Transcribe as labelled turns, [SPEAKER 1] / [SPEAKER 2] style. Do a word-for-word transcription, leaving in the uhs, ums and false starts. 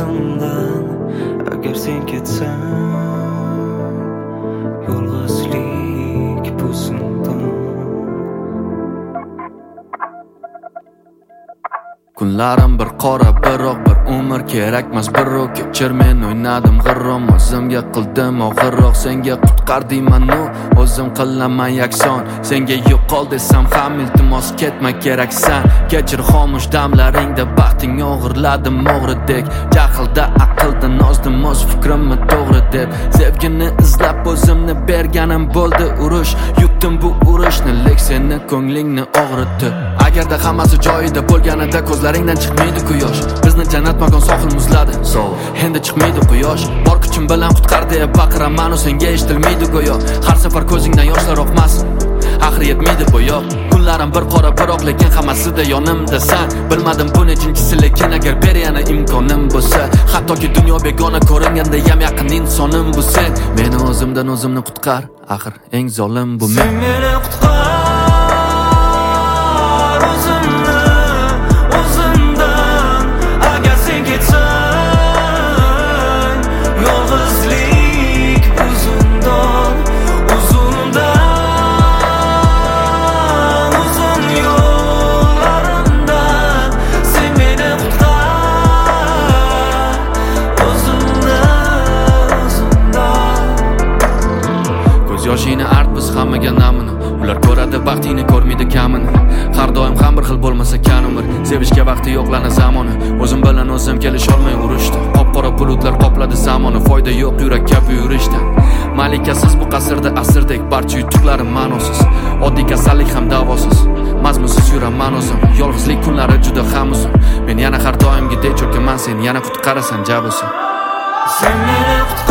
[SPEAKER 1] o'zimdan. Agar sen ketsang, yolg'izlik bu zindon.
[SPEAKER 2] Kunlarim bir qora, biroq bir umr kerakmas birov. Kechir, men o'ynadim g'irrom, o'zimga qildim og'irroq. Senga qutqar deyman u, o'zim qilaman yakson. Senga yo'qol desam ham iltimos ketma keraksan. Kechir xomush damlaringda baxting o'g'irladim o'g'ridek. Jahlda aqlda nozdim o'z fikrimni to'g'ri deb. Sevgini izlab o'zimni berganim bo'ldi urush. Yutdim bu urushni, lek seni ko'nglingni og'ritdi. Agarda hammasi joyida bo'lganida ko'zlaringdan chiqmaydi quyosh. Bizni jannat makon sohil muzladi. So, endi chiqmaydi quyosh. Bor kuchim bilan qutqar deb baqiraman, u senga eshitilmaydi go'yo. Har safar ko'zingdan yoshlar oqmasin, axir yetmaydi bo'yoq. Kunlarim bir qora biroq, lekin hammasida yonimdasan. Bilmadim bu nechinchisi, lekin agar ber yana imkonim bo'lsa, hattoki dunyo begona ko'ringanda ham yaqin insonim bu sen. Meni o'zimdan o'zimni qutqar, axir eng zolim bu men.
[SPEAKER 1] Sen meni qutqar.
[SPEAKER 2] Yoshingni art biz hammaga namini. Ular ko'radi baxtingni, ko'rmaydi kamini. Har doim ham bir xil bo'lmasa kan umr. Sevishga vaqti yo'qlana zamoni. O'zim bilan o'zim kelisha olmay urushdi. Qop-qora bulutlar qopladi zamoni. Foyda yo'q yurak kabi yurishdan. Malikasiz bu qasrda asrdek barcha yutuqlarim ma'nosiz. Oddiy kasallik ham davosiz. Mazmunsiz yuraman o'zim. Yolg'izlik kunlari juda ham uzun. Men yana har doimgidek cho'kaman, sen yana qutqarasan jabusi.
[SPEAKER 1] Sen meni qutqar.